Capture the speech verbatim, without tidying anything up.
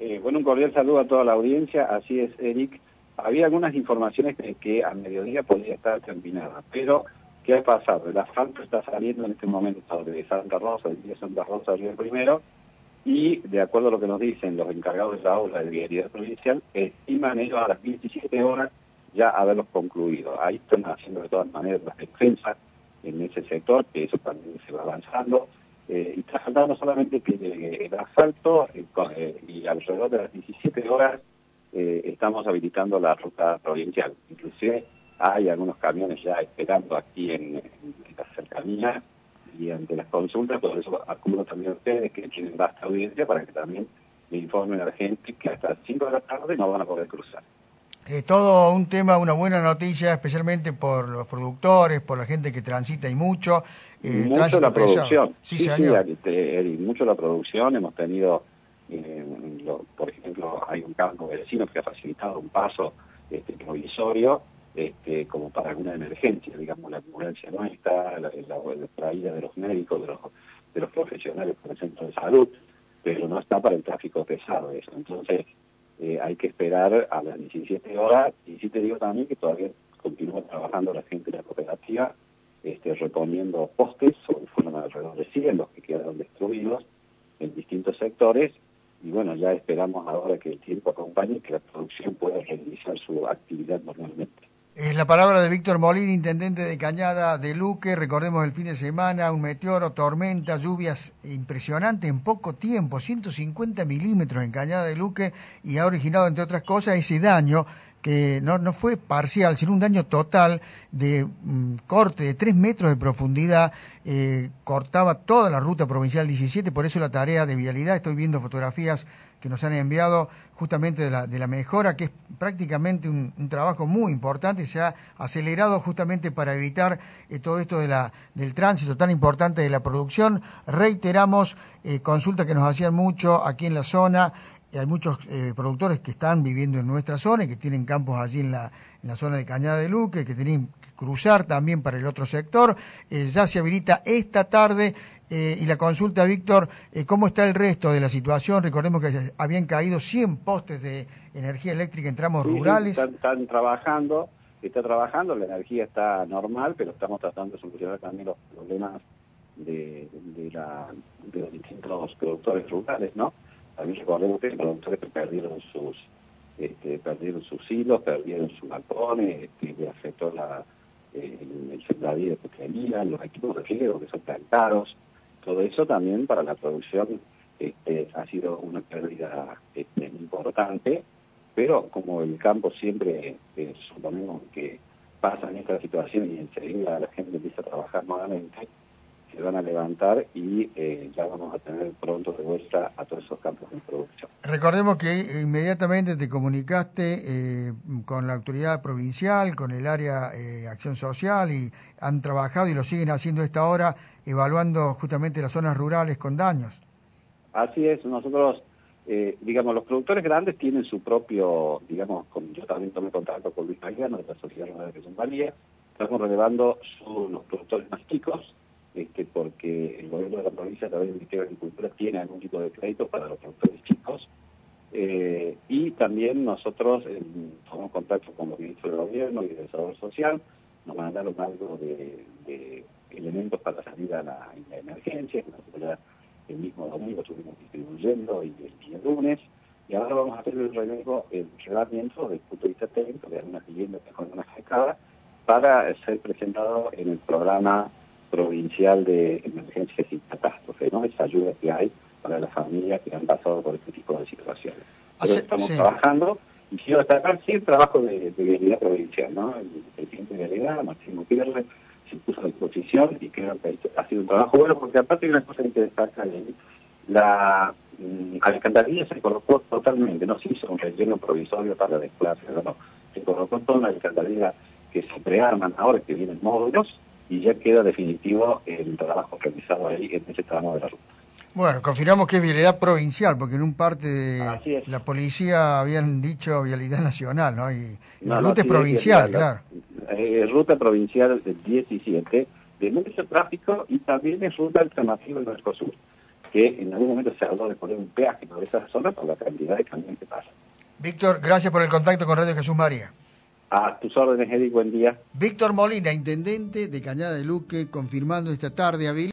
Eh, bueno, un cordial saludo a toda la audiencia. Así es, Eric. Había algunas informaciones de que a mediodía podría estar terminada, pero ¿qué ha pasado? El asfalto está saliendo en este momento de Santa Rosa, de Villa Santa Rosa, Río Primero, y de acuerdo a lo que nos dicen los encargados de la obra de vialidad provincial, estiman ellos a las diecisiete horas ya haberlos concluido. Ahí están haciendo de todas maneras las defensas en ese sector, que eso también se va avanzando. Eh, y está faltando solamente que llegue el asfalto eh, con, eh, y alrededor de las diecisiete horas eh, estamos habilitando la ruta provincial. Inclusive hay algunos camiones ya esperando aquí en, en, en la cercanía y ante las consultas, por eso acudo también a ustedes que tienen vasta audiencia para que también le informen a la gente que hasta las cinco de la tarde no van a poder cruzar. Eh, todo un tema, una buena noticia, especialmente por los productores, por la gente que transita y mucho. Eh, mucho la producción. Sí, sí, señor. sí, Eric, mucho la producción. Hemos tenido, eh, lo, por ejemplo, hay un campo vecino que ha facilitado un paso este, provisorio este, como para alguna emergencia, digamos, la ambulancia nuestra, la, la, la traída de los médicos, de los, de los profesionales por el centro de salud, pero no está para el tráfico pesado eso. Entonces, Eh, hay que esperar a las diecisiete horas, y sí te digo también que todavía continúa trabajando la gente de la cooperativa, este, reponiendo postes, fueron alrededor de cien los que quedaron destruidos en distintos sectores, y bueno, ya esperamos ahora que el tiempo acompañe y que la producción pueda realizar su actividad normalmente. Es la palabra de Víctor Molín, intendente de Cañada de Luque. Recordemos el fin de semana, un meteoro, tormenta, lluvias impresionantes en poco tiempo, ciento cincuenta milímetros en Cañada de Luque, y ha originado, entre otras cosas, ese daño que no, no fue parcial, sino un daño total de um, corte de tres metros de profundidad, eh, cortaba toda la ruta provincial diecisiete, por eso la tarea de vialidad. Estoy viendo fotografías que nos han enviado justamente de la, de la mejora, que es prácticamente un, un trabajo muy importante, se ha acelerado justamente para evitar eh, todo esto de la, del tránsito tan importante de la producción. Reiteramos, eh, consulta que nos hacían mucho aquí en la zona. Hay muchos eh, productores que están viviendo en nuestra zona y que tienen campos allí en la, en la zona de Cañada de Luque, que tienen que cruzar también para el otro sector. Eh, ya se habilita esta tarde eh, y la consulta, Víctor, eh, ¿cómo está el resto de la situación? Recordemos que habían caído cien postes de energía eléctrica en tramos sí, rurales. Sí, están, están trabajando, está trabajando, la energía está normal, pero estamos tratando de solucionar también los problemas de, de, la, de los distintos productores rurales, ¿no? También recordemos que hay productores que perdieron sus este, perdieron sus hilos, perdieron sus galpones, este, le afectó la, eh, el, el sembradío que tenían, los equipos de riego que son tan caros. Todo eso también para la producción este, ha sido una pérdida este, importante, pero como el campo siempre, eh, suponemos que pasa en esta situación y enseguida la gente empieza a trabajar nuevamente, se van a levantar y eh, ya vamos a tener pronto de vuelta a todos esos campos de producción. Recordemos que inmediatamente te comunicaste eh, con la autoridad provincial, con el área eh, Acción Social, y han trabajado y lo siguen haciendo a esta hora, evaluando justamente las zonas rurales con daños. Así es, nosotros, eh, digamos, los productores grandes tienen su propio, digamos, con, yo también tomé contacto con Luis Mariano de la Sociedad Rural de Zumbalía, estamos relevando su, los productores más chicos, Este, porque el gobierno de la provincia a través del Ministerio de Agricultura tiene algún tipo de crédito para los productores chicos, eh, y también nosotros eh, tomamos contacto con los ministros del gobierno y del Desarrollo Social, nos mandaron algo de, de elementos para salir a la, en la emergencia, que nosotros ya el mismo domingo estuvimos distribuyendo y el día lunes, y ahora vamos a hacer el relevo, el reglamento desde el punto de vista técnico de algunas viviendas que fueron afectadas para ser presentado en el programa provincial de emergencias y catástrofes, ¿no? Esa ayuda que hay para las familias que han pasado por este tipo de situaciones. Pero estamos sí. trabajando, y quiero destacar sí el trabajo de, de vialidad provincial, ¿no? El presidente de vialidad, Máximo Pierre, se puso a disposición y creo que ha sido un trabajo bueno, porque aparte hay una cosa que destaca, la mm, alcantarilla se colocó totalmente, no se hizo un relleno provisorio para desplazar, no, se colocó toda una alcantarilla que se prearman ahora que vienen módulos, y ya queda definitivo el trabajo realizado ahí en ese tramo de la ruta. Bueno, confirmamos que es vialidad provincial, porque en un parte de la policía habían dicho vialidad nacional, ¿no? Y la no, ruta no, es provincial, es la, claro. La, eh, ruta provincial del diecisiete, de mucho tráfico, y también es ruta alternativa del Mercosur. que en algún momento se habló de poner un peaje por esa zona por la cantidad de camiones que pasan. Víctor, gracias por el contacto con Radio Jesús María. A tus órdenes, Eric, buen día. Víctor Molina, intendente de Cañada de Luque, confirmando esta tarde a